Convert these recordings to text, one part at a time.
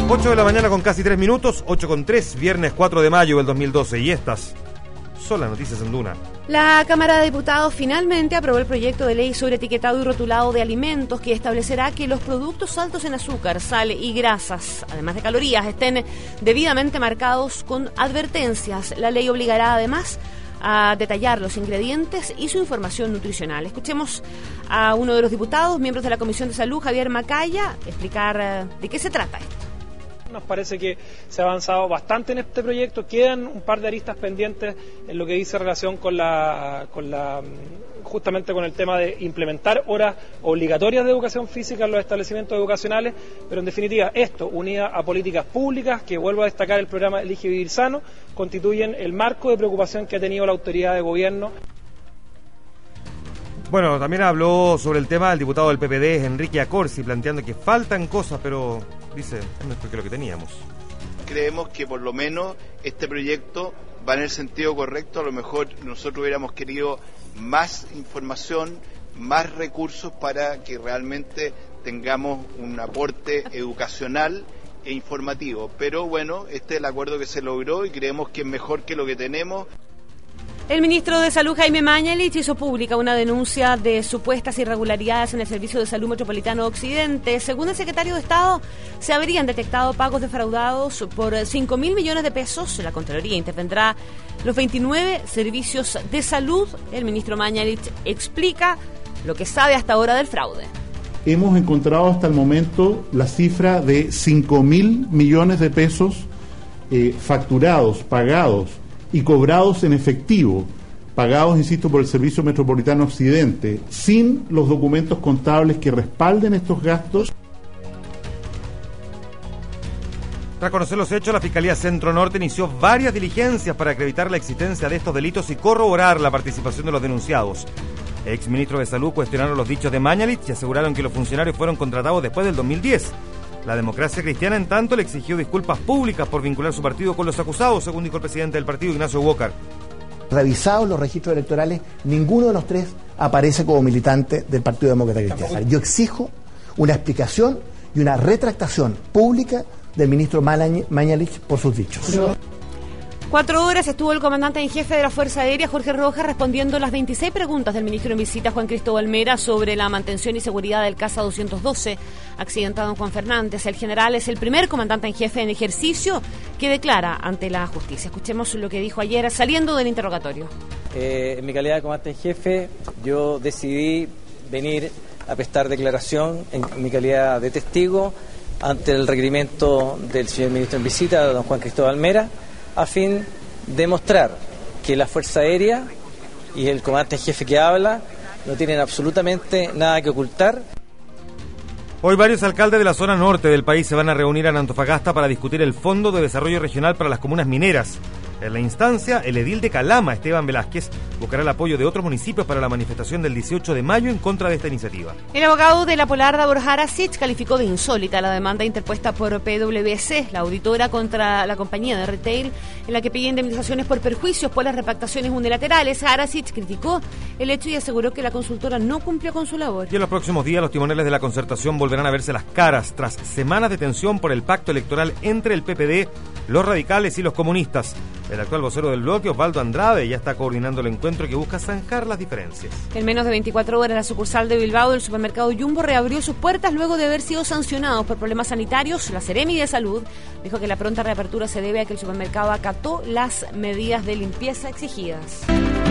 8 de la mañana con casi 3 minutos, 8:03, viernes 4 de mayo del 2012. Y estas son las noticias en Duna. La Cámara de Diputados finalmente aprobó el proyecto de ley sobre etiquetado y rotulado de alimentos que establecerá que los productos altos en azúcar, sal y grasas, además de calorías, estén debidamente marcados con advertencias. La ley obligará además a detallar los ingredientes y su información nutricional. Escuchemos a uno de los diputados, miembros de la Comisión de Salud, Javier Macaya, explicar de qué se trata esto. Nos parece que se ha avanzado bastante en este proyecto. Quedan un par de aristas pendientes en lo que dice relación justamente con el tema de implementar horas obligatorias de educación física en los establecimientos educacionales, pero en definitiva esto, unida a políticas públicas, que vuelvo a destacar el programa Elige Vivir Sano, constituyen el marco de preocupación que ha tenido la autoridad de gobierno. Bueno, también habló sobre el tema el diputado del PPD, Enrique Acorsi, planteando que faltan cosas, pero dice, es mejor que lo que teníamos. Creemos que por lo menos este proyecto va en el sentido correcto. A lo mejor nosotros hubiéramos querido más información, más recursos para que realmente tengamos un aporte educacional e informativo. Pero bueno, este es el acuerdo que se logró y creemos que es mejor que lo que tenemos. El ministro de Salud, Jaime Mañalich, hizo pública una denuncia de supuestas irregularidades en el Servicio de Salud Metropolitano Occidente. Según el secretario de Estado, se habrían detectado pagos defraudados por 5.000 millones de pesos. La Contraloría intervendrá los 29 servicios de salud. El ministro Mañalich explica lo que sabe hasta ahora del fraude. Hemos encontrado hasta el momento la cifra de 5.000 millones de pesos facturados, pagados y cobrados en efectivo, pagados, insisto, por el Servicio Metropolitano Occidente, sin los documentos contables que respalden estos gastos. Tras conocer los hechos, la Fiscalía Centro Norte inició varias diligencias para acreditar la existencia de estos delitos y corroborar la participación de los denunciados. Exministros de Salud cuestionaron los dichos de Mañalich y aseguraron que los funcionarios fueron contratados después del 2010. La Democracia Cristiana, en tanto, le exigió disculpas públicas por vincular su partido con los acusados, según dijo el presidente del partido, Ignacio Walker. Revisados los registros electorales, ninguno de los tres aparece como militante del Partido Demócrata Cristiano. Yo exijo una explicación y una retractación pública del ministro Mañalich por sus dichos. 4 horas estuvo el comandante en jefe de la Fuerza Aérea, Jorge Rojas, respondiendo las 26 preguntas del ministro en visita, Juan Cristóbal Mera, sobre la mantención y seguridad del Caza 212, accidentado en Juan Fernández. El general es el primer comandante en jefe en ejercicio que declara ante la justicia. Escuchemos lo que dijo ayer saliendo del interrogatorio. En mi calidad de comandante en jefe, yo decidí venir a prestar declaración en mi calidad de testigo ante el requerimiento del señor ministro en visita, don Juan Cristóbal Mera, a fin de mostrar que la Fuerza Aérea y el comandante en jefe que habla no tienen absolutamente nada que ocultar. Hoy varios alcaldes de la zona norte del país se van a reunir en Antofagasta para discutir el Fondo de Desarrollo Regional para las comunas mineras. En la instancia, el edil de Calama, Esteban Velázquez, buscará el apoyo de otros municipios para la manifestación del 18 de mayo en contra de esta iniciativa. El abogado de la Polar, Davor Harasic, calificó de insólita la demanda interpuesta por PwC, la auditora contra la compañía de retail, en la que pide indemnizaciones por perjuicios por las repactaciones unilaterales. Harasic criticó el hecho y aseguró que la consultora no cumplió con su labor. Y en los próximos días, los timoneles de la concertación volverán a verse las caras tras semanas de tensión por el pacto electoral entre el PPD, los radicales y los comunistas. El actual vocero del bloque, Osvaldo Andrade, ya está coordinando el encuentro que busca zanjar las diferencias. En menos de 24 horas, la sucursal de Bilbao del supermercado Jumbo reabrió sus puertas luego de haber sido sancionados por problemas sanitarios. La Seremi de Salud dijo que la pronta reapertura se debe a que el supermercado acató las medidas de limpieza exigidas.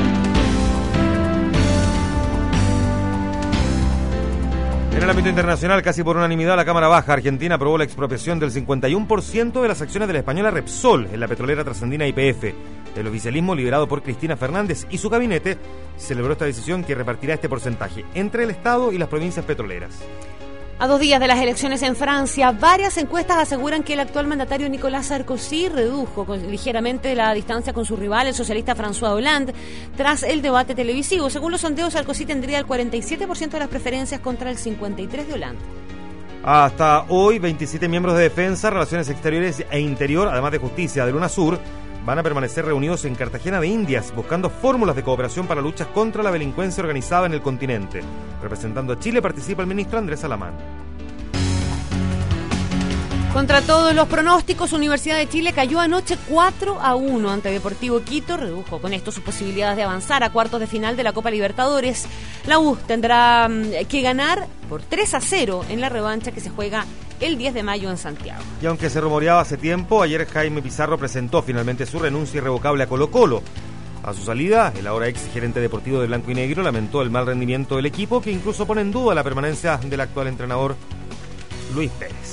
En el ámbito internacional, casi por unanimidad, la Cámara Baja Argentina aprobó la expropiación del 51% de las acciones de la española Repsol en la petrolera trasandina YPF. El oficialismo, liderado por Cristina Fernández y su gabinete, celebró esta decisión que repartirá este porcentaje entre el Estado y las provincias petroleras. A 2 días de las elecciones en Francia, varias encuestas aseguran que el actual mandatario Nicolas Sarkozy redujo ligeramente la distancia con su rival, el socialista François Hollande, tras el debate televisivo. Según los sondeos, Sarkozy tendría el 47% de las preferencias contra el 53% de Hollande. Hasta hoy, 27 miembros de Defensa, Relaciones Exteriores e Interior, además de Justicia del UNASUR, van a permanecer reunidos en Cartagena de Indias, buscando fórmulas de cooperación para luchas contra la delincuencia organizada en el continente. Representando a Chile participa el ministro Andrés Alamán. Contra todos los pronósticos, Universidad de Chile cayó anoche 4-1 ante Deportivo Quito. Redujo con esto sus posibilidades de avanzar a cuartos de final de la Copa Libertadores. La U tendrá que ganar por 3-0 en la revancha que se juega el 10 de mayo en Santiago. Y aunque se rumoreaba hace tiempo, ayer Jaime Pizarro presentó finalmente su renuncia irrevocable a Colo-Colo. A su salida, el ahora ex gerente deportivo de Blanco y Negro lamentó el mal rendimiento del equipo, que incluso pone en duda la permanencia del actual entrenador Luis Pérez.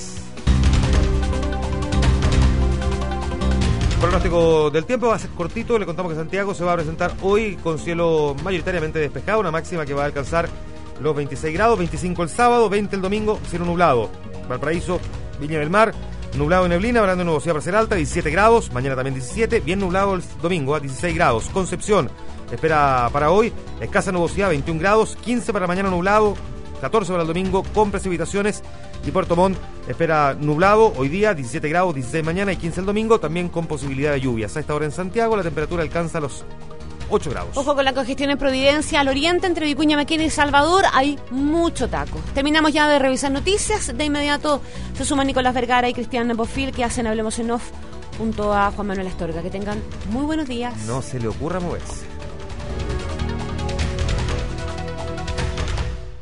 El pronóstico del tiempo va a ser cortito. Le contamos que Santiago se va a presentar hoy con cielo mayoritariamente despejado, una máxima que va a alcanzar los 26 grados, 25 el sábado, 20 el domingo, cielo nublado. Valparaíso, Viña del Mar, nublado y neblina, hablando de nubosidad parcial alta, 17 grados, mañana también 17, bien nublado el domingo, a 16 grados. Concepción, espera para hoy, escasa nubosidad, 21 grados, 15 para mañana nublado, 14 para el domingo con precipitaciones. Y Puerto Montt espera nublado hoy día, 17 grados, 16 mañana y 15 el domingo, también con posibilidad de lluvias. A esta hora en Santiago la temperatura alcanza los 8 grados. Ojo con la congestión en Providencia, al oriente, entre Vicuña Maquena y Salvador, hay mucho taco. Terminamos ya de revisar noticias. De inmediato se suman Nicolás Vergara y Cristian Bofil, que hacen Hablemos en Off junto a Juan Manuel Astorga. Que tengan muy buenos días. No se le ocurra moverse.